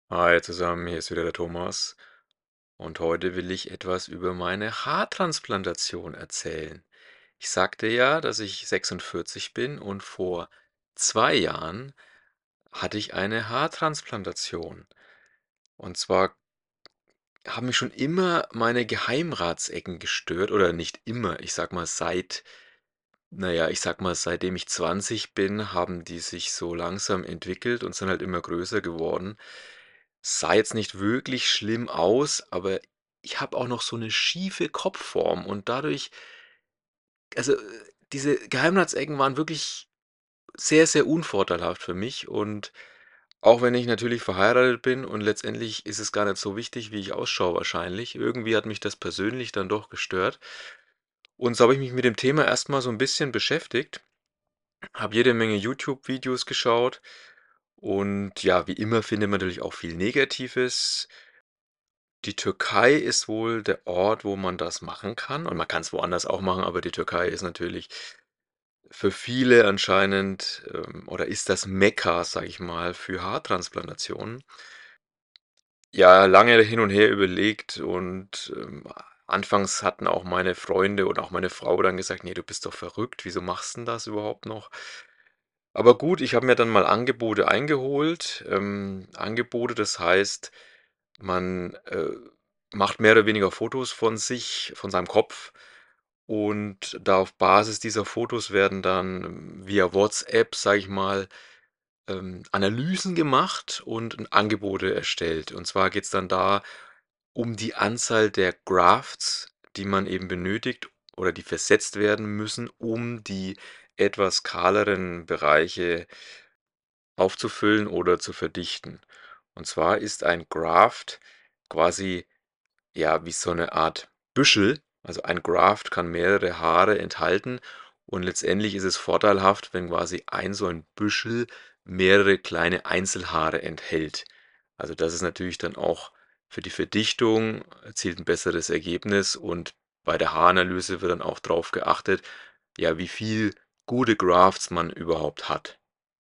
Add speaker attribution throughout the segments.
Speaker 1: Hi zusammen, hier ist wieder der Thomas und heute will ich etwas über meine Haartransplantation erzählen. Ich sagte ja, dass ich 46 bin und vor 2 Jahren hatte ich eine Haartransplantation. Und zwar haben mich schon immer meine Geheimratsecken gestört oder nicht immer, ich sage mal ich sage mal, seitdem ich 20 bin, haben die sich so langsam entwickelt und sind halt immer größer geworden. Sah jetzt nicht wirklich schlimm aus, aber ich habe auch noch so 'ne schiefe Kopfform und dadurch diese Geheimratsecken waren wirklich sehr, sehr unvorteilhaft für mich und auch wenn ich natürlich verheiratet bin und letztendlich ist es gar nicht so wichtig, wie ich ausschaue wahrscheinlich, irgendwie hat mich das persönlich dann doch gestört. Und so habe ich mich mit dem Thema erst mal so 'n bisschen beschäftigt, habe jede Menge YouTube-Videos geschaut und ja, wie immer findet man natürlich auch viel Negatives. Die Türkei ist wohl der Ort, wo man das machen kann und man kann's woanders auch machen, aber die Türkei ist natürlich für viele anscheinend, oder ist das Mekka, sage ich mal, für Haartransplantationen. Ja, lange hin und her überlegt und, anfangs hatten auch meine Freunde oder auch meine Frau dann gesagt: „Ne, du bist doch verrückt, wieso machst 'n das überhaupt noch?“ Aber gut, ich habe mir dann mal Angebote eingeholt. Angebote, das heißt, man, macht mehr oder weniger Fotos von sich, von seinem Kopf und da auf Basis dieser Fotos werden dann via WhatsApp, sage ich mal, Analysen gemacht und Angebote erstellt. Und zwar geht's dann da um die Anzahl der Grafts, die man eben benötigt oder die versetzt werden müssen, um die etwas kahleren Bereiche aufzufüllen oder zu verdichten. Und zwar ist ein Graft quasi, ja, wie so 'ne Art Büschel. Also, ein Graft kann mehrere Haare enthalten und letztendlich ist es vorteilhaft, wenn quasi ein so 'n Büschel mehrere kleine Einzelhaare enthält. Also, das ist natürlich dann auch für die Verdichtung erzielt 'n besseres Ergebnis und bei der Haaranalyse wird dann auch drauf geachtet, ja, wie viel gute Grafts man überhaupt hat.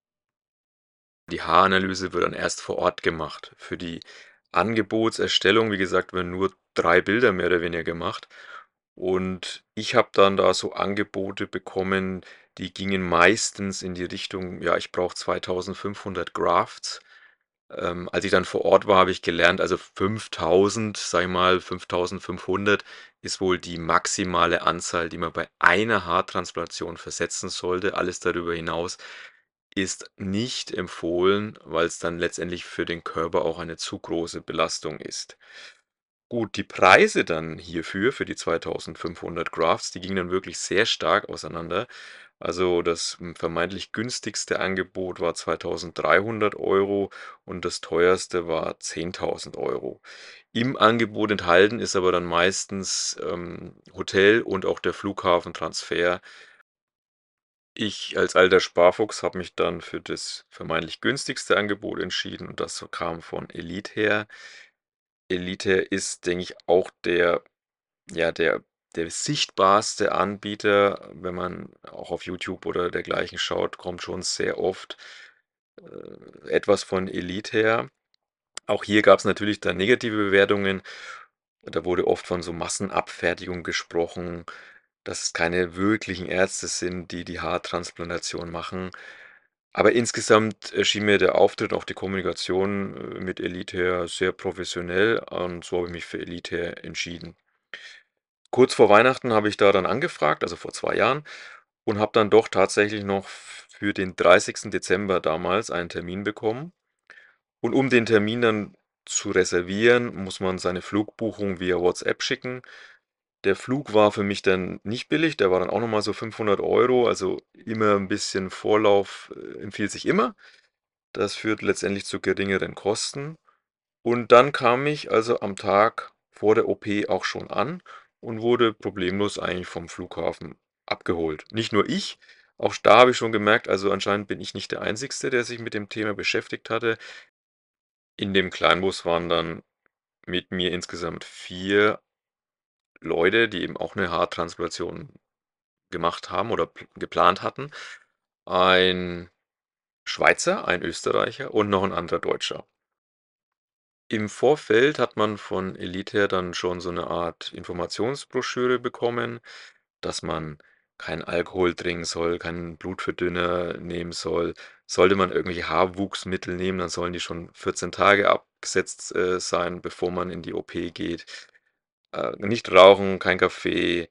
Speaker 1: Die Haaranalyse wird dann erst vor Ort gemacht. Für die Angebotserstellung, wie gesagt, werden nur 3 Bilder mehr oder weniger gemacht. Und ich habe dann da so Angebote bekommen, die gingen meistens in die Richtung, ja, ich brauche 2.500 Grafts. Als ich dann vor Ort war, habe ich gelernt, also 5.000, sage ich mal, 5.500 ist wohl die maximale Anzahl, die man bei einer Haartransplantation versetzen sollte. Alles darüber hinaus ist nicht empfohlen, weil's dann letztendlich für den Körper auch eine zu große Belastung ist. Gut, die Preise dann hierfür, für die 2.500 Grafts, die gingen dann wirklich sehr stark auseinander. Also, das, vermeintlich günstigste Angebot war 2.300 € und das teuerste war 10.000 €. Im Angebot enthalten ist aber dann meistens, Hotel und auch der Flughafentransfer. Ich als alter Sparfuchs habe mich dann für das vermeintlich günstigste Angebot entschieden und das kam von Elitair. Elitair ist, denke ich, auch der sichtbarste Anbieter. Wenn man auch auf YouTube oder dergleichen schaut, kommt schon sehr oft, etwas von Elitair. Auch hier gab's natürlich dann negative Bewertungen. Da wurde oft von so Massenabfertigung gesprochen, dass es keine wirklichen Ärzte sind, die die Haartransplantation machen. Aber insgesamt erschien mir der Auftritt, auch die Kommunikation, mit Elitair sehr professionell und so habe ich mich für Elitair entschieden. Kurz vor Weihnachten habe ich da dann angefragt, also vor 2 Jahren, und habe dann doch tatsächlich noch für den 30. Dezember damals einen Termin bekommen. Und um den Termin dann zu reservieren, muss man seine Flugbuchung via WhatsApp schicken. Der Flug war für mich dann nicht billig, der war dann auch noch mal so 500 €, also immer 'n bisschen Vorlauf, empfiehlt sich immer. Das führt letztendlich zu geringeren Kosten. Und dann kam ich also am Tag vor der OP auch schon an und wurde problemlos eigentlich vom Flughafen abgeholt. Nicht nur ich, auch da habe ich schon gemerkt, also anscheinend bin ich nicht der Einzigste, der sich mit dem Thema beschäftigt hatte. In dem Kleinbus waren dann mit mir insgesamt 4 Leute, die eben auch 'ne Haartransplantation gemacht haben oder geplant hatten. Ein Schweizer, ein Österreicher und noch 'n anderer Deutscher. Im Vorfeld hat man von Elitair dann schon so 'ne Art Informationsbroschüre bekommen, dass man keinen Alkohol trinken soll, keinen Blutverdünner nehmen soll. Sollte man irgendwelche Haarwuchsmittel nehmen, dann sollen die schon 14 Tage abgesetzt, sein, bevor man in die OP geht. Nicht rauchen, kein Kaffee.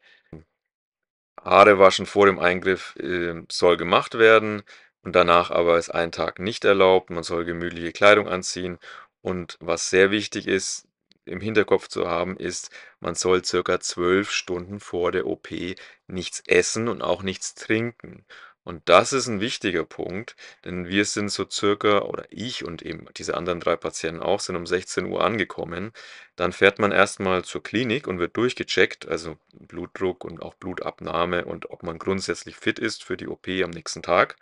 Speaker 1: Haare waschen vor dem Eingriff, soll gemacht werden und danach aber ist ein Tag nicht erlaubt. Man soll gemütliche Kleidung anziehen und was sehr wichtig ist, im Hinterkopf zu haben, ist, man soll circa 12 Stunden vor der OP nichts essen und auch nichts trinken. Und das ist ein wichtiger Punkt, denn wir sind so circa oder ich und eben diese anderen 3 Patienten auch, sind um 16 Uhr angekommen. Dann fährt man erst mal zur Klinik und wird durchgecheckt, also Blutdruck und auch Blutabnahme und ob man grundsätzlich fit ist für die OP am nächsten Tag.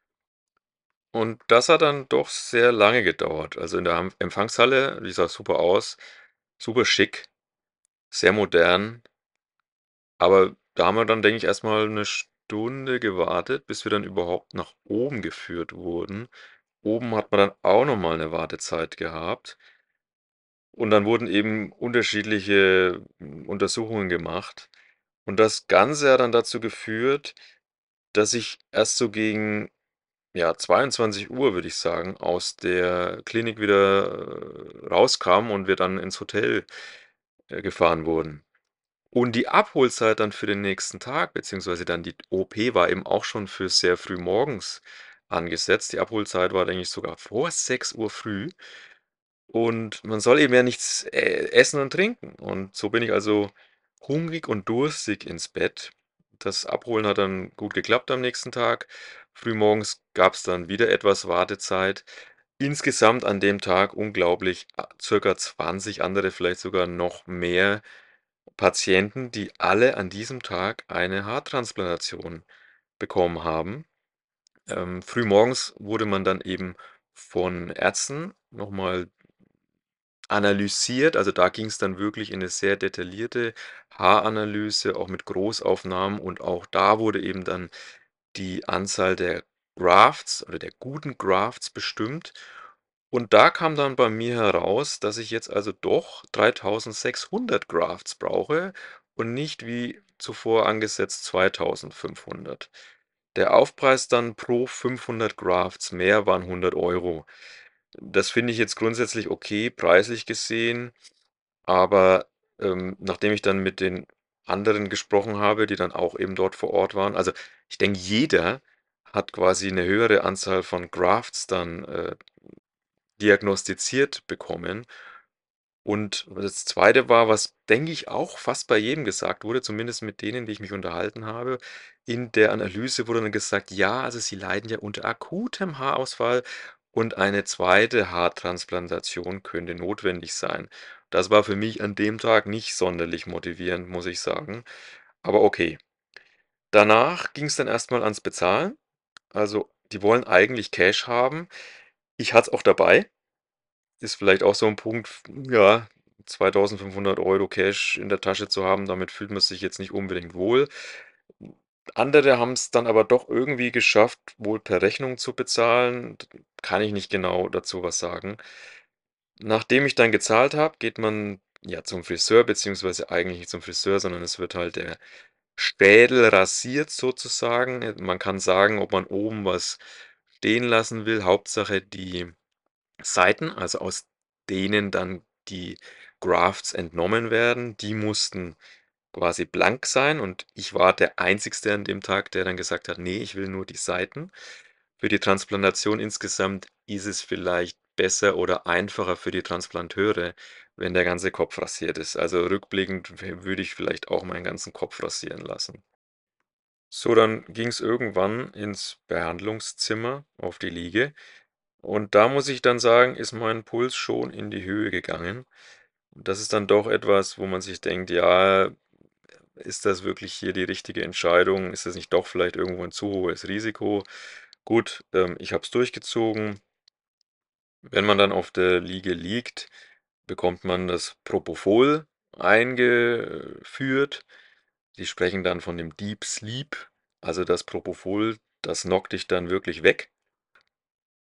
Speaker 1: Und das hat dann doch sehr lange gedauert. Also in der Empfangshalle, die sah super aus, super schick, sehr modern, aber da haben wir dann, denke ich, erst mal 'ne Stunde gewartet, bis wir dann überhaupt nach oben geführt wurden. Oben hat man dann auch noch mal 'ne Wartezeit gehabt und dann wurden eben unterschiedliche, Untersuchungen gemacht. Und das Ganze hat dann dazu geführt, dass ich erst so gegen, ja, 22 Uhr, würde ich sagen, aus der Klinik wieder, rauskam und wir dann ins Hotel, gefahren wurden. Und die Abholzeit dann für den nächsten Tag, beziehungsweise dann die OP war eben auch schon für sehr früh morgens angesetzt. Die Abholzeit war, denke ich, sogar vor 6 Uhr früh. Und man soll eben ja nichts, essen und trinken. Und so bin ich also hungrig und durstig ins Bett. Das Abholen hat dann gut geklappt am nächsten Tag. Frühmorgens gab es dann wieder etwas Wartezeit. Insgesamt an dem Tag unglaublich, circa 20 andere, vielleicht sogar noch mehr Patienten, die alle an diesem Tag eine Haartransplantation bekommen haben. Frühmorgens wurde man dann eben von Ärzten noch mal analysiert. Also, da ging es dann wirklich in eine sehr detaillierte Haaranalyse, auch mit Großaufnahmen und auch da wurde eben dann die Anzahl der Grafts oder der guten Grafts bestimmt. Und da kam dann bei mir heraus, dass ich jetzt also doch 3.600 Grafts brauche und nicht wie zuvor angesetzt 2.500. Der Aufpreis dann pro 500 Grafts mehr waren 100 €. Das finde ich jetzt grundsätzlich okay, preislich gesehen, aber, nachdem ich dann mit den anderen gesprochen habe, die dann auch eben dort vor Ort waren, also, ich denke, jeder hat quasi eine höhere Anzahl von Grafts dann, diagnostiziert bekommen. Und das Zweite war, was, denke ich, auch fast bei jedem gesagt wurde, zumindest mit denen, die ich mich unterhalten habe. In der Analyse wurde dann gesagt: „Ja, also Sie leiden ja unter akutem Haarausfall und eine zweite Haartransplantation könnte notwendig sein.“ Das war für mich an dem Tag nicht sonderlich motivierend, muss ich sagen. Aber okay. Danach ging es dann erst mal ans Bezahlen. Also, die wollen eigentlich Cash haben. Ich hatte es auch dabei. Ist vielleicht auch so 'n Punkt, ja, 2.500 € Cash in der Tasche zu haben, damit fühlt man sich jetzt nicht unbedingt wohl. Andere haben's dann aber doch irgendwie geschafft, wohl per Rechnung zu bezahlen. D Kann ich nicht genau dazu was sagen. Nachdem ich dann gezahlt habe, geht man, ja, zum Friseur, beziehungsweise eigentlich nicht zum Friseur, sondern es wird halt der Schädel rasiert sozusagen. Man kann sagen, ob man oben was stehen lassen will. Hauptsache die Seiten, also aus denen dann die Grafts entnommen werden, die mussten quasi blank sein und ich war der Einzigste an dem Tag, der dann gesagt hat: „Nee, ich will nur die Seiten.“ Für die Transplantation insgesamt ist es vielleicht besser oder einfacher für die Transplanteure, wenn der ganze Kopf rasiert ist. Also, rückblickend würde ich vielleicht auch meinen ganzen Kopf rasieren lassen. So, dann ging es irgendwann ins Behandlungszimmer auf die Liege. Und da muss ich dann sagen, ist mein Puls schon in die Höhe gegangen. Das ist dann doch etwas, wo man sich denkt: „Ja, ist das wirklich hier die richtige Entscheidung? Ist das nicht doch vielleicht irgendwo ein zu hohes Risiko?“ Gut, ich habe es durchgezogen. Wenn man dann auf der Liege liegt, bekommt man das Propofol eingeführt. Die sprechen dann von dem Deep Sleep. Also, das Propofol, das knockt dich dann wirklich weg.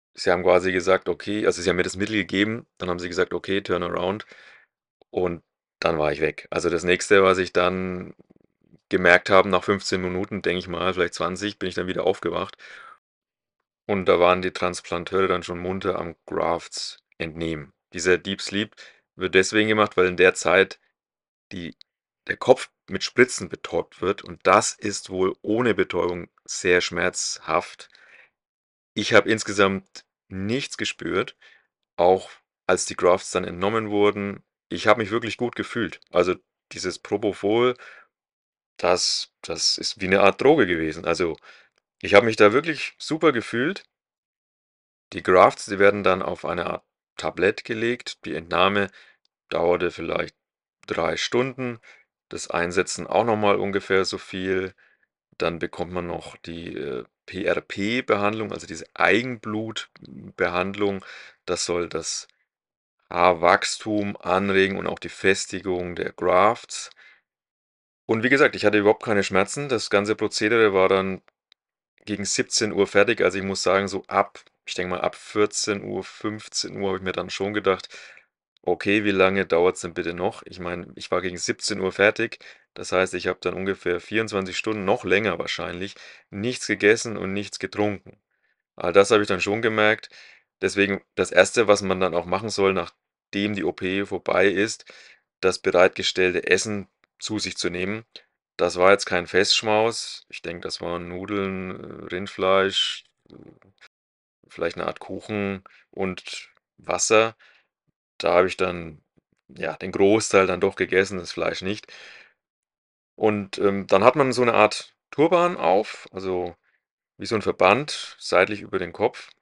Speaker 1: Sie haben quasi gesagt: „Okay“, also, sie haben mir das Mittel gegeben, dann haben sie gesagt: „Okay, turn around“, und dann war ich weg. Also, das Nächste, was ich dann gemerkt habe, nach 15 Minuten, denke ich mal, vielleicht 20, bin ich dann wieder aufgewacht und da waren die Transplanteure dann schon munter am Grafts entnehmen. Dieser Deep Sleep wird deswegen gemacht, weil in der Zeit die der Kopf mit Spritzen betäubt wird und das ist wohl ohne Betäubung sehr schmerzhaft. Ich habe insgesamt nichts gespürt, auch als die Grafts dann entnommen wurden. Ich habe mich wirklich gut gefühlt. Also, dieses Propofol, das ist wie 'ne Art Droge gewesen. Also, ich habe mich da wirklich super gefühlt. Die Grafts, die werden dann auf eine Art Tablett gelegt. Die Entnahme dauerte vielleicht 3 Stunden, das Einsetzen auch noch mal ungefähr so viel. Dann bekommt man noch die, PRP-Behandlung, also diese Eigenblutbehandlung. Das soll das Haarwachstum anregen und auch die Festigung der Grafts. Und wie gesagt, ich hatte überhaupt keine Schmerzen. Das ganze Prozedere war dann gegen 17 Uhr fertig. Also, ich muss sagen, so ab ich denke mal, ab 14 Uhr, 15 Uhr habe ich mir dann schon gedacht: „Okay, wie lange dauert's denn bitte noch?“ Ich meine, ich war gegen 17 Uhr fertig. Das heißt, ich habe dann ungefähr 24 Stunden, noch länger wahrscheinlich, nichts gegessen und nichts getrunken. Das habe ich dann schon gemerkt. Deswegen das Erste, was man dann auch machen soll, nachdem die OP vorbei ist, das bereitgestellte Essen zu sich zu nehmen. Das war jetzt kein Festschmaus. Ich denke, das waren Nudeln, Rindfleisch, vielleicht eine Art Kuchen und Wasser. Da habe ich dann, ja, den Großteil dann doch gegessen, das Fleisch nicht. Und, dann hat man so eine Art Turban auf, also wie so ein Verband seitlich über den Kopf.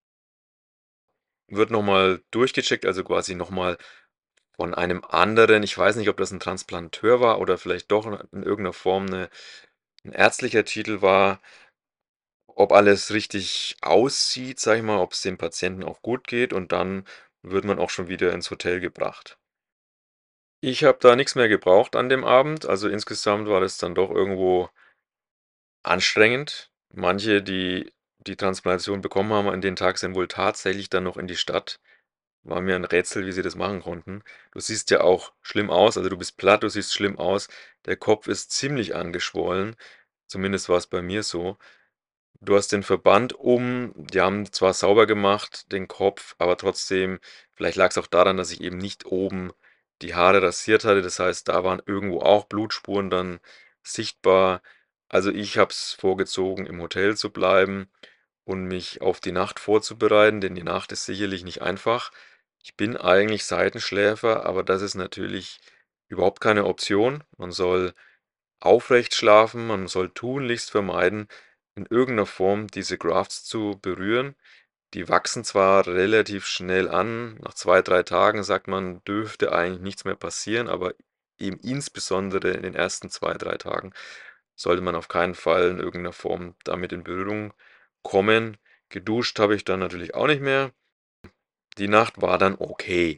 Speaker 1: Wird noch mal durchgecheckt, also quasi noch mal von einem anderen, ich weiß nicht, ob das ein Transplanteur war oder vielleicht doch in irgendeiner Form 'n ärztlicher Titel war, ob alles richtig aussieht, sage ich mal, ob es dem Patienten auch gut geht und dann wird man auch schon wieder ins Hotel gebracht. Ich habe da nichts mehr gebraucht an dem Abend, also insgesamt war das dann doch irgendwo anstrengend. Manche, die die Transplantation bekommen haben an den Tag, sind wohl tatsächlich dann noch in die Stadt. War mir ein Rätsel, wie sie das machen konnten. Du siehst ja auch schlimm aus, also, du bist platt, du siehst schlimm aus. Der Kopf ist ziemlich angeschwollen, zumindest war es bei mir so. Du hast den Verband die haben zwar sauber gemacht, den Kopf, aber trotzdem vielleicht lag es auch daran, dass ich eben nicht oben die Haare rasiert hatte. Das heißt, da waren irgendwo auch Blutspuren dann sichtbar. Also, ich habe es vorgezogen, im Hotel zu bleiben und mich auf die Nacht vorzubereiten, denn die Nacht ist sicherlich nicht einfach. Ich bin eigentlich Seitenschläfer, aber das ist natürlich überhaupt keine Option. Man soll aufrecht schlafen, man soll tunlichst vermeiden, in irgendeiner Form diese Grafts zu berühren. Die wachsen zwar relativ schnell an, nach 2, 3 Tagen sagt man, dürfte eigentlich nichts mehr passieren, aber eben insbesondere in den ersten 2, 3 Tagen sollte man auf keinen Fall in irgendeiner Form damit in Berührung kommen. Geduscht habe ich dann natürlich auch nicht mehr. Die Nacht war dann okay.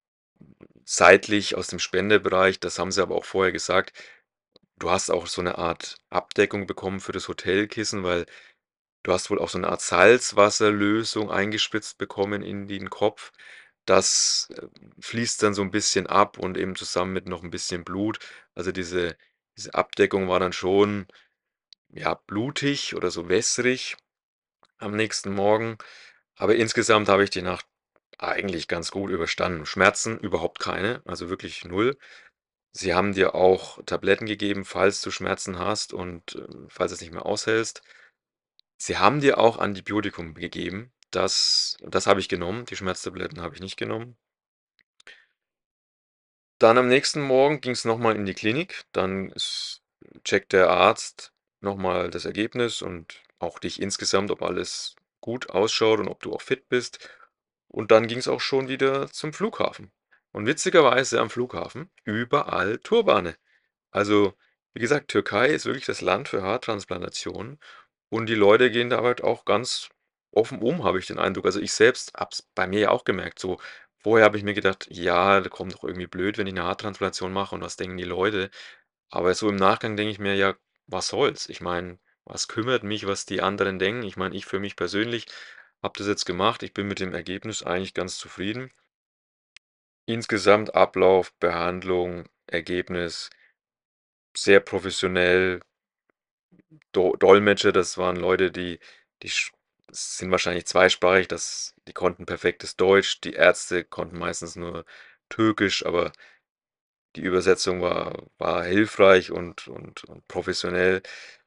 Speaker 1: Seitlich aus dem Spendebereich, das haben sie aber auch vorher gesagt, du hast auch so eine Art Abdeckung bekommen für das Hotelkissen, weil du hast wohl auch so eine Art Salzwasserlösung eingespritzt bekommen in den Kopf. Das, fließt dann so ein bisschen ab und eben zusammen mit noch ein bisschen Blut. Also, diese Abdeckung war dann schon, ja, blutig oder so wässrig am nächsten Morgen. Aber insgesamt habe ich die Nacht eigentlich ganz gut überstanden. Schmerzen überhaupt keine, also wirklich null. Sie haben dir auch Tabletten gegeben, falls du Schmerzen hast und, falls du es nicht mehr aushältst. Sie haben dir auch Antibiotikum gegeben. Das habe ich genommen. Die Schmerztabletten habe ich nicht genommen. Dann am nächsten Morgen ging es noch mal in die Klinik. Dann checkt der Arzt noch mal das Ergebnis und auch dich insgesamt, ob alles gut ausschaut und ob du auch fit bist. Und dann ging es auch schon wieder zum Flughafen. Und witzigerweise am Flughafen überall Turbane. Also, wie gesagt, Türkei ist wirklich das Land für Haartransplantationen und die Leute gehen damit auch ganz offen um, habe ich den Eindruck. Also, ich selbst habe es bei mir ja auch gemerkt, so vorher habe ich mir gedacht: „Ja, das kommt doch irgendwie blöd, wenn ich eine Haartransplantation mache und was denken die Leute?“ Aber so im Nachgang denke ich mir: „Ja, was soll's?“ Ich meine, was kümmert mich, was die anderen denken? Ich meine, ich für mich persönlich Habe das jetzt gemacht. Ich bin mit dem Ergebnis eigentlich ganz zufrieden. Insgesamt Ablauf, Behandlung, Ergebnis sehr professionell. Dolmetscher, das waren Leute, die sind wahrscheinlich zweisprachig, die konnten perfektes Deutsch. Die Ärzte konnten meistens nur Türkisch, aber die Übersetzung war hilfreich und professionell.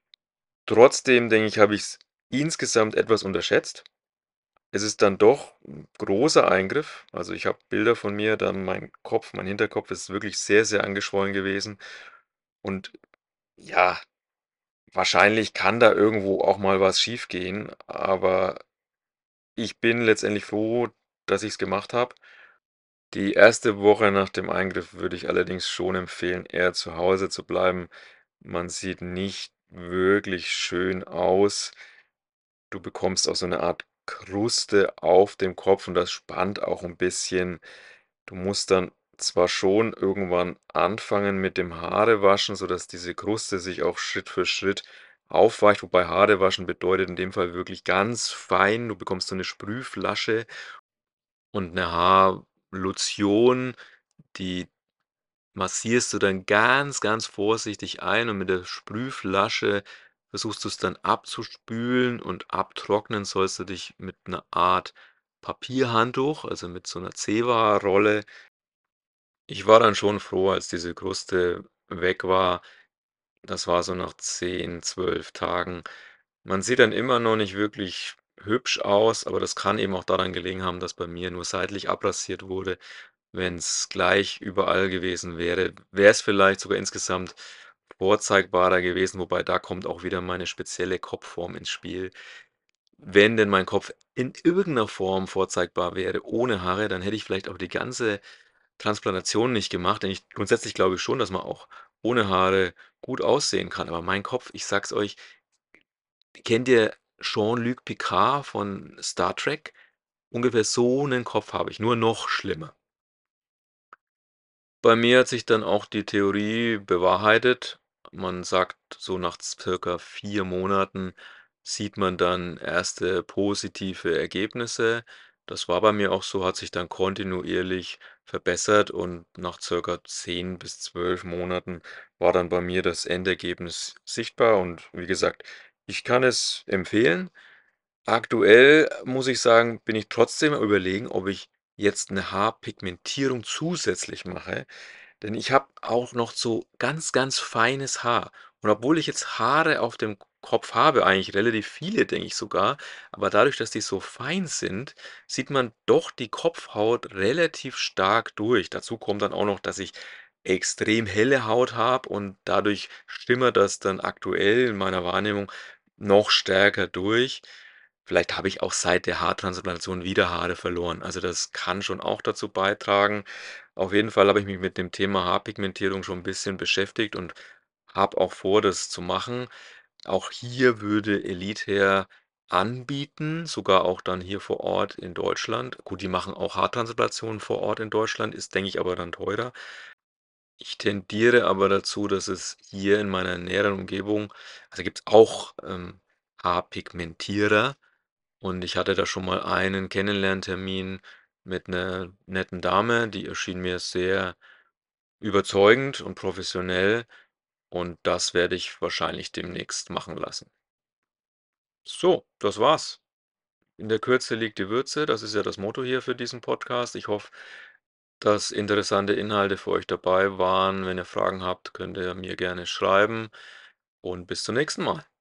Speaker 1: Trotzdem denke ich, habe ich es insgesamt etwas unterschätzt. Es ist dann doch ein großer Eingriff. Also, ich habe Bilder von mir, dann mein Hinterkopf ist wirklich sehr, sehr angeschwollen gewesen. Und ja, wahrscheinlich kann da irgendwo auch mal was schiefgehen, aber ich bin letztendlich froh, dass ich es gemacht habe. Die erste Woche nach dem Eingriff würde ich allerdings schon empfehlen, eher zu Hause zu bleiben. Man sieht nicht wirklich schön aus. Du bekommst auch so eine Art Kruste auf dem Kopf und das spannt auch ein bisschen. Du musst dann zwar schon irgendwann anfangen mit dem Haarewaschen, sodass diese Kruste sich auch Schritt für Schritt aufweicht, wobei Haarewaschen bedeutet in dem Fall wirklich ganz fein. Du bekommst so eine Sprühflasche und eine Haarlotion, die massierst du dann ganz, ganz vorsichtig ein und mit der Sprühflasche versuchst du es dann abzuspülen und abtrocknen sollst du dich mit einer Art Papierhandtuch, also mit so einer Zewa-Rolle. Ich war dann schon froh, als diese Kruste weg war. Das war so nach 10, 12 Tagen. Man sieht dann immer noch nicht wirklich hübsch aus, aber das kann eben auch daran gelegen haben, dass bei mir nur seitlich abrasiert wurde. Wenn es gleich überall gewesen wäre, wäre es vielleicht sogar insgesamt vorzeigbarer gewesen, wobei da kommt auch wieder meine spezielle Kopfform ins Spiel. Wenn denn mein Kopf in irgendeiner Form vorzeigbar wäre ohne Haare, dann hätte ich vielleicht auch die ganze Transplantation nicht gemacht, denn grundsätzlich glaube ich schon, dass man auch ohne Haare gut aussehen kann. Aber mein Kopf, ich sag's euch, kennt ihr Jean-Luc Picard von Star Trek? Ungefähr so 'nen Kopf habe ich, nur noch schlimmer. Bei mir hat sich dann auch die Theorie bewahrheitet. Man sagt, so nach circa 4 Monaten sieht man dann erste positive Ergebnisse. Das war bei mir auch so, hat sich dann kontinuierlich verbessert und nach circa 10 bis 12 Monaten war dann bei mir das Endergebnis sichtbar und wie gesagt, ich kann es empfehlen. Aktuell muss ich sagen, bin ich trotzdem am Überlegen, ob ich jetzt 'ne Haarpigmentierung zusätzlich mache, denn ich habe auch noch so ganz, ganz feines Haar. Und obwohl ich jetzt Haare auf dem Kopf habe, eigentlich relativ viele, denke ich sogar, aber dadurch, dass die so fein sind, sieht man doch die Kopfhaut relativ stark durch. Dazu kommt dann auch noch, dass ich extrem helle Haut habe und dadurch schimmert das dann aktuell in meiner Wahrnehmung noch stärker durch. Vielleicht habe ich auch seit der Haartransplantation wieder Haare verloren. Also, das kann schon auch dazu beitragen. Auf jeden Fall habe ich mich mit dem Thema Haarpigmentierung schon 'n bisschen beschäftigt und habe auch vor, das zu machen. Auch hier würde Elite anbieten, sogar auch dann hier vor Ort in Deutschland. Gut, die machen auch Haartransplantationen vor Ort in Deutschland, ist, denke ich, aber dann teurer. Ich tendiere aber dazu, dass es hier in meiner näheren Umgebung gibt's auch, Haarpigmentierer und ich hatte da schon mal einen Kennenlerntermin mit 'ner netten Dame, die erschien mir sehr überzeugend und professionell und das werde ich wahrscheinlich demnächst machen lassen. So, das war's. In der Kürze liegt die Würze, das ist ja das Motto hier für diesen Podcast. Ich hoffe, dass interessante Inhalte für euch dabei waren. Wenn ihr Fragen habt, könnt ihr mir gerne schreiben und bis zum nächsten Mal.